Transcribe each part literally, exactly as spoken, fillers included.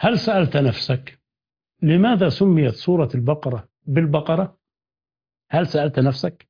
هل سألت نفسك لماذا سميت سورة البقرة بالبقرة؟ هل سألت نفسك؟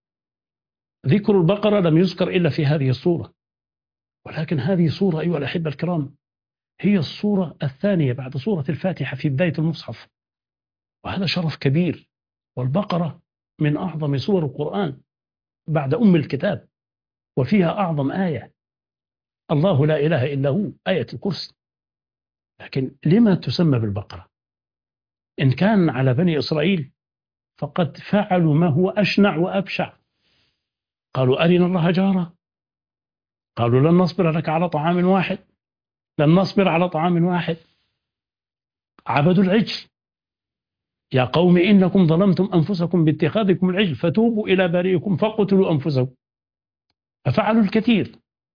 ذكر البقرة لم يذكر إلا في هذه السورة، ولكن هذه سورة أيها الأحبة الكرام هي السورة الثانية بعد سورة الفاتحة في بداية المصحف، وهذا شرف كبير. والبقرة من أعظم سور القرآن بعد أم الكتاب، وفيها أعظم آية، الله لا إله إلا هو، آية الكرسي. لكن لما تسمى بالبقرة؟ إن كان على بني إسرائيل فقد فعلوا ما هو أشنع وأبشع، قالوا أرنا الله جارة، قالوا لن نصبر لك على طعام واحد، لن نصبر على طعام واحد، عبدوا العجل، يا قوم إنكم ظلمتم أنفسكم باتخاذكم العجل فتوبوا إلى بارئكم فاقتلوا أنفسكم، ففعلوا الكثير.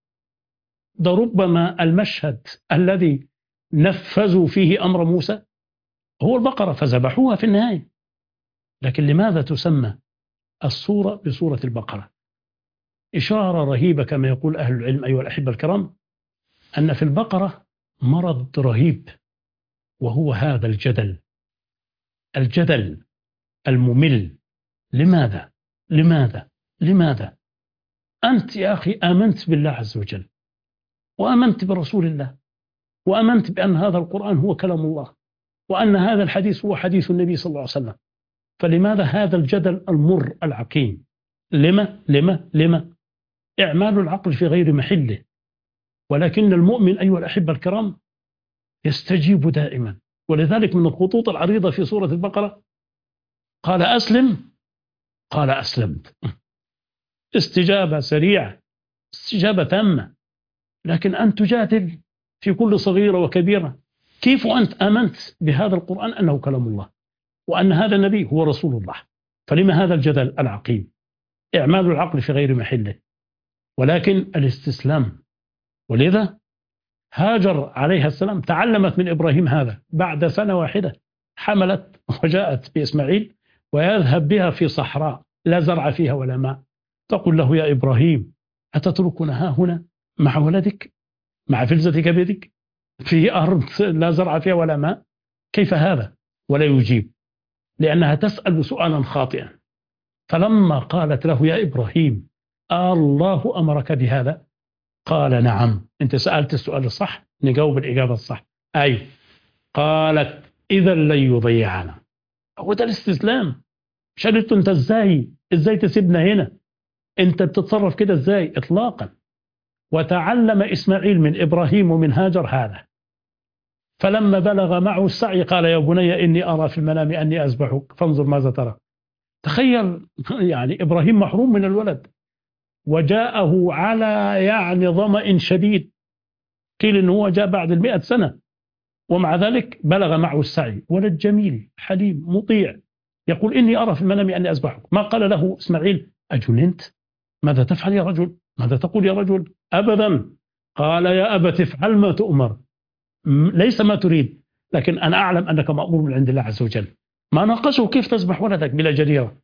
ده ربما المشهد الذي نفذوا فيه أمر موسى هو البقرة، فذبحوها في النهاية. لكن لماذا تسمى السورة بسورة البقرة؟ إشارة رهيبة كما يقول أهل العلم أيها الأحبة الكرام، أن في البقرة مرض رهيب، وهو هذا الجدل، الجدل الممل. لماذا؟ لماذا؟ لماذا؟ أنت يا أخي آمنت بالله عز وجل، وآمنت برسول الله، وآمنت بأن هذا القرآن هو كلام الله، وأن هذا الحديث هو حديث النبي صلى الله عليه وسلم، فلماذا هذا الجدل المر العقيم؟ لما؟ لما؟ لما؟ إعمال العقل في غير محله. ولكن المؤمن أيها الأحبة الكرام يستجيب دائما، ولذلك من الخطوط العريضة في سورة البقرة قال أسلم، قال أسلمت، استجابة سريعة، استجابة تامة. لكن أن تجادل في كل صغيرة وكبيرة، كيف أنت آمنت بهذا القرآن أنه كلام الله، وأن هذا النبي هو رسول الله؟ فلما هذا الجدل العقيم؟ إعمال العقل في غير محله، ولكن الاستسلام. ولذا هاجر عليها السلام تعلمت من إبراهيم هذا، بعد سنة واحدة حملت وجاءت بإسماعيل، ويذهب بها في صحراء لا زرع فيها ولا ماء، تقول له يا إبراهيم أتتركنا ها هنا مع ولدك، مع فلذتك بيدك، في أرض لا زرع فيها ولا ماء؟ كيف هذا؟ ولا يجيب، لأنها تسأل سؤالا خاطئا. فلما قالت له يا إبراهيم الله أمرك بهذا؟ قال نعم. أنت سألت السؤال الصح، نجاوب الإجابة الصح. أي قالت إذا لن يضيعنا. هو ده الاستسلام. شريت أنت إزاي إزاي تسيبنا هنا؟ أنت بتتصرف كده إزاي؟ إطلاقا. وتعلم إسماعيل من إبراهيم ومن هاجر هذا. فلما بلغ معه السعي قال يا بني إني أرى في المنام أني أذبحك فانظر ماذا ترى. تخيل يعني إبراهيم محروم من الولد، وجاءه على يعني ظمأ شديد، قيل إنه هو جاء بعد المئة سنة، ومع ذلك بلغ معه السعي. ولد جميل حليم مطيع، يقول إني أرى في المنام أني أذبحك. ما قال له إسماعيل أجننت؟ ماذا تفعل يا رجل؟ ماذا تقول يا رجل؟ أبدا. قال يا أبت افعل ما تؤمر، ليس ما تريد، لكن أنا أعلم أنك مأمور من عند الله عز وجل. ما ناقشه كيف تذبح ولدك بلا جريرة.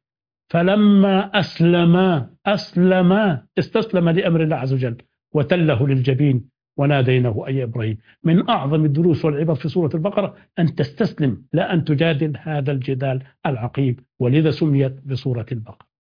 فلما أسلما أسلما استسلم لأمر الله عز وجل وتله للجبين وناديناه أي إبراهيم. من أعظم الدروس والعبر في سورة البقرة أن تستسلم، لا أن تجادل هذا الجدال العقيم، ولذا سميت بسورة البقرة.